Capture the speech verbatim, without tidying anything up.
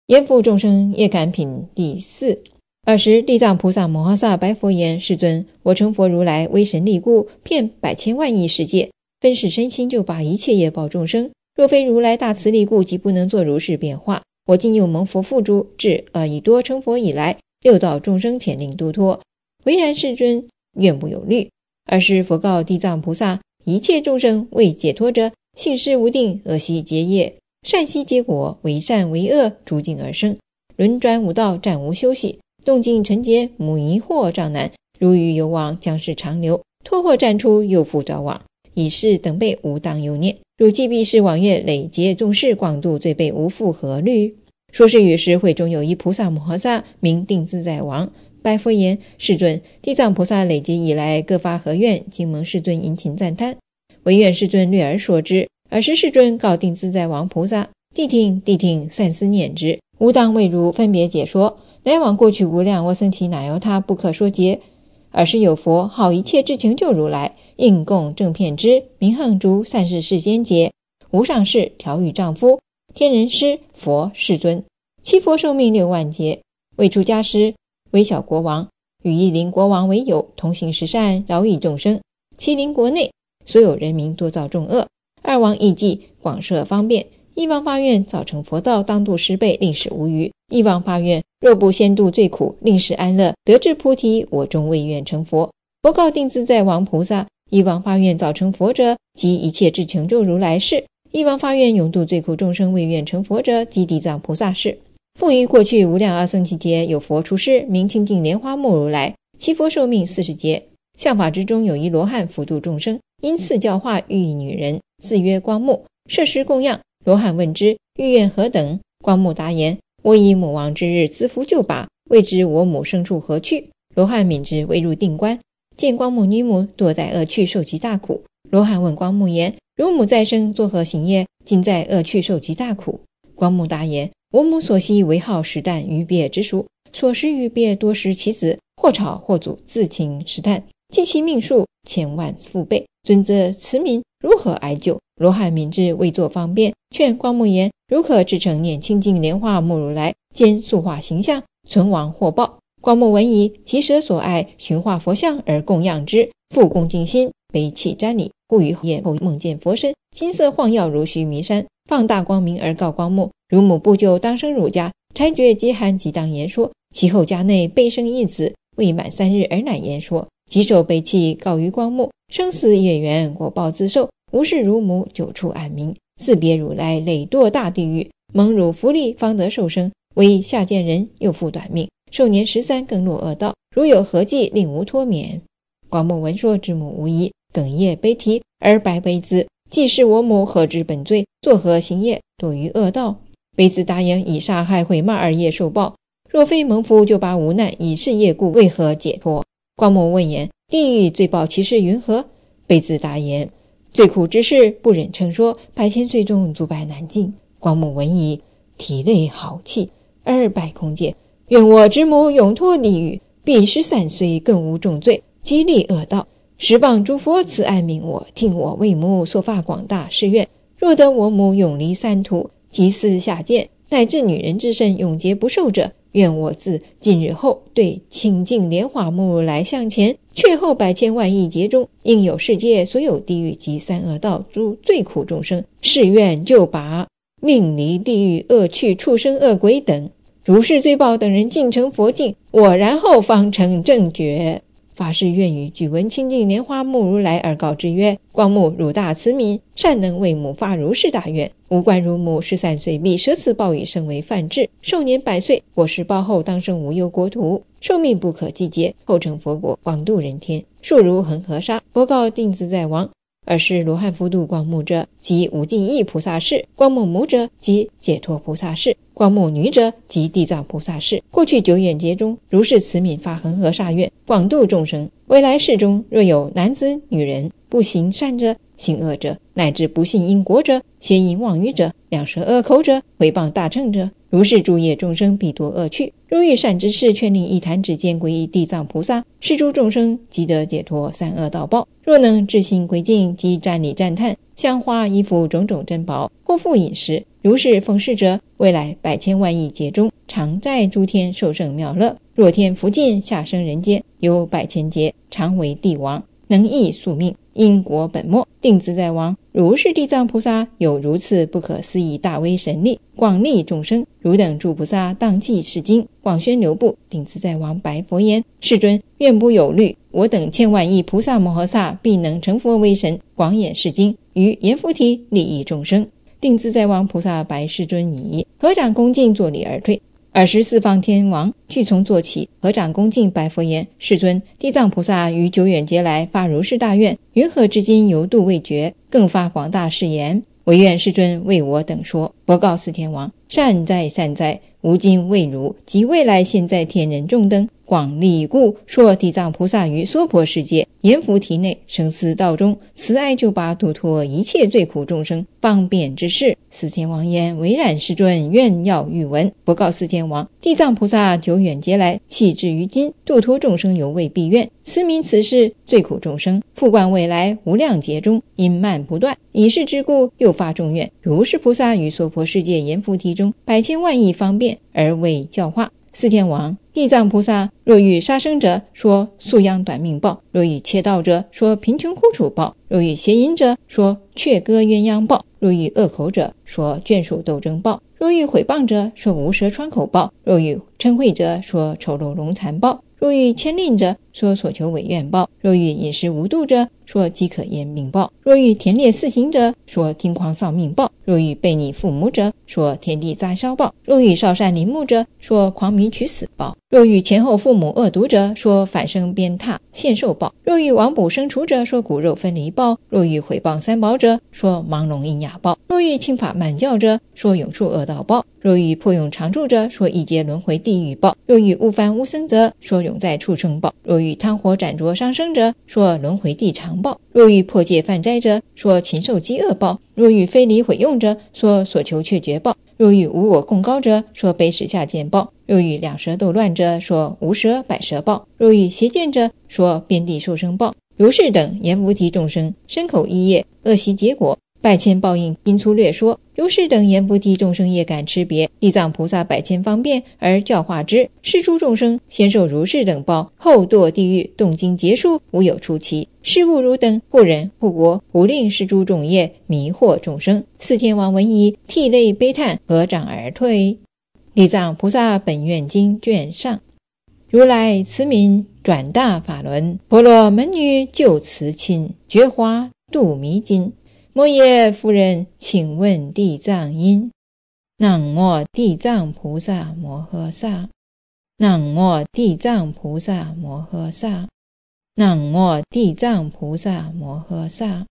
严福众生业感品第四。尔时地藏菩萨摩诃萨白佛言：世尊，我成佛如来威神力故，遍百千万亿世界，分使身心，就把一切业报众生。若非如来大慈力故，即不能作如是变化。我今又蒙佛付诸，至阿逸多成佛以来，六道众生遣令度脱。唯然世尊，愿不有虑。尔时佛告地藏菩萨：一切众生未解脱者，性事无定，恶习结业，善习结果，为善为恶，逐境而生，轮转五道，暂无休息，动静成劫，母疑惑障难，如鱼游往，将是长流，脱或暂出，又复早往，以是等辈无当忧念。如既必是往月累劫众事，广度罪辈无复何虑。说是语时，会中有一菩萨摩诃萨，名定自在王，白佛言：世尊，地藏菩萨累劫以来，各发何愿？今蒙世尊殷勤赞叹，唯愿世尊略而说之。尔时世尊告定自在王菩萨：谛听，谛听，三思念之。吾当为汝分别解说。乃往过去无量我僧祇那由他不可说劫。尔时有佛号一切智成就如来，应供正遍知，名横诸善事世间劫，无上士调御丈夫，天人师佛世尊。七佛寿命六万劫，为出家师，为小国王，与一邻国王为友，同行十善，饶益众生。其邻国内所有人民多造众恶，二王艺伎，广设方便。一王发愿早成佛道，当度十辈，令使无余。一王发愿，若不先度最苦，令使安乐，得至菩提，我终未愿成佛。佛告定自在王菩萨：一王发愿早成佛者，即一切智成就如来是；一王发愿永度最苦众生，未愿成佛者，即地藏菩萨是。复于过去无量阿僧祇劫，有佛出世，名清净莲花目如来，其佛寿命四十劫。相法之中有一罗汉辅度众生，因赐教化欲一女人，自曰光目，设食供养。罗汉问之：欲愿何等？光目答言：我以母亡之日自扶救拔，未知我母生处何去。罗汉敏之，未入定观，见光目女母堕在恶趣，受其大苦。罗汉问光目言：汝母再生作何行业，今在恶趣受其大苦？光目答言：我母所系为好食啖鱼鳖之属，所食鱼鳖多食其子，或炒或煮，自请食啖，尽其命数千万复倍。尊者慈悯，如何哀救？罗汉明智，未作方便，劝光目言：如可至诚念清净莲花目如来，兼塑化形象，存亡获报。光目闻已，其舍所爱，寻化佛像而供养之，复恭敬心，悲泣瞻礼。忽于夜后梦见佛身，金色晃耀如须弥山，放大光明而告光目：汝母不久当生汝家，差决饥寒，即当言说。其后家内备生一子，未满三日而乃言说。即受悲泣，告于光目：生死业缘，果报自受，无视汝母，久处暗冥，自别如来，累堕大地狱，蒙汝福利，方得受生。为下贱人，又复短命，寿年十三，更落恶道。如有何计，令吾脱免？光目闻说，之母无疑，哽咽悲啼，而白悲子：既是我母，何知本罪？作何行业，堕于恶道？悲子答言：以杀害毁骂而业受报，若非蒙福，就拔无难，以是业故，为何解脱？光目问言：地狱罪报其事云何？悲子答言：最苦之事，不忍称说，百千罪中阻百难尽。光目闻已，涕泪豪泣，而拜空界：愿我之母永脱地狱，必十三岁，更无重罪，激励恶道。十棒诸佛慈爱悯我，听我为母所发广大誓愿，若得我母永离三途，即死下贱，乃至女人之身永劫不受者，愿我自今日后对清净莲花目如来向前，却后百千万亿劫中，应有世界所有地狱及三恶道诸最苦众生，誓愿救拔，令离地狱恶趣畜生恶鬼等，如是罪报等人尽成佛境，我然后方成正觉。发誓愿语具闻清净莲花目如来而告之曰：光目，汝大慈悯，善能为母发如是大愿，吾观汝母十三岁必舍此报与生为梵志，寿年百岁，果实报后当生无忧国土，寿命不可计劫，后成佛国，广度人天，数如恒河沙。佛告定自在王：尔时罗汉福度光目者，即无尽意菩萨是；光目母者，即解脱菩萨是；光目女者，即地藏菩萨是。过去久远劫中，如是慈悯发恒河沙愿，广度众生。未来世中，若有男子女人不行善者，行恶者，乃至不信因果者，邪淫妄语者，两舌恶口者，毁谤大乘者，如是诸业众生必堕恶趣。如遇善知识，劝令一弹指间皈依地藏菩萨，是诸众生即得解脱三恶道报。若能至心归敬，即瞻礼赞叹，香花衣服种种珍宝，或复饮食， 如是奉事者，未来百千万亿劫中，常在诸天受胜妙乐。若天福尽，下生人间，有百千劫，常为帝王，能益宿命，因果本末，定自在王。如是地藏菩萨有如此不可思议大威神力，广利众生。汝等诸菩萨当记是经，广宣流布。定自在王白佛言：世尊，愿不有虑，我等千万亿菩萨摩诃萨必能成佛为神，广演是经，于阎浮提利益众生。定自在王菩萨白世尊已，合掌恭敬作礼而退。尔时四方天王俱从坐起，合掌恭敬白佛言：世尊，地藏菩萨于久远劫来发如是大愿，云何至今犹度未决，更发广大誓言，唯愿世尊为我等说。佛告四天王：善哉善哉，吾今为汝及未来现在天人众等广利故，说地藏菩萨于娑婆世界阎浮提内生死道中，慈爱救拔度脱一切罪苦众生，方便之事。四天王言：唯然世尊，愿要欲闻。佛告四天王：地藏菩萨久远劫来，弃至于今，度脱众生犹未毕愿。此名此事，罪苦众生，复观未来无量劫中，因慢不断，以是之故，又发众愿。如是菩萨于娑婆世界阎浮提中，百千万亿方便而为教化。四天王：地藏菩萨若欲杀生者，说宿殃短命报；若欲窃盗者，说贫穷苦楚报；若欲邪淫者，说雀歌鸳鸯报；若欲恶口者，说眷属斗争报；若欲毁谤者，说无舌穿口报；若欲嗔恚者，说丑陋龙残报；若欲牵令者，说所求违愿报；若欲饮食无度者，说饥渴延命报；若欲田猎肆行者，说惊狂丧命报；若欲背逆父母者，说天地灾烧报；若欲少善陵墓者，说狂迷取死报；若欲前后父母恶毒者，说反生鞭挞现受报；若欲亡卜生除者，说骨肉分离报；若欲毁谤三宝者，说盲聋喑哑报；若欲轻法慢教者，说永处恶道报；若欲破永常住者，说一劫轮回地狱报；若欲误犯无僧者，说永在畜生报；若欲贪火斩灼伤生者，说轮回地常报；若欲破戒犯斋者，说禽兽饥饿报；若欲非礼毁用者，说所求却绝报；若欲无我共高者，说卑使下贱报；若欲两舌斗乱者，说无舌百舌报；若欲邪见者，说遍地受生报。如是等阎浮提众生，身口意业恶习结果，百千报应因粗略说。如是等阎浮提众生业感差别，地藏菩萨百千方便而教化之。是诸众生先受如是等报，后堕地狱，动经劫数，无有出期。是故汝等护人护国，胡令是诸众业，迷惑众生。四天王闻已，涕泪悲叹，合掌而退。地藏菩萨本愿经卷上。如来慈悯转大法轮，婆罗门女救慈亲，觉华度迷津。摩耶夫人，请问地藏因。南无地藏菩萨摩诃萨，南无地藏菩萨摩诃萨，南无地藏菩萨摩诃萨。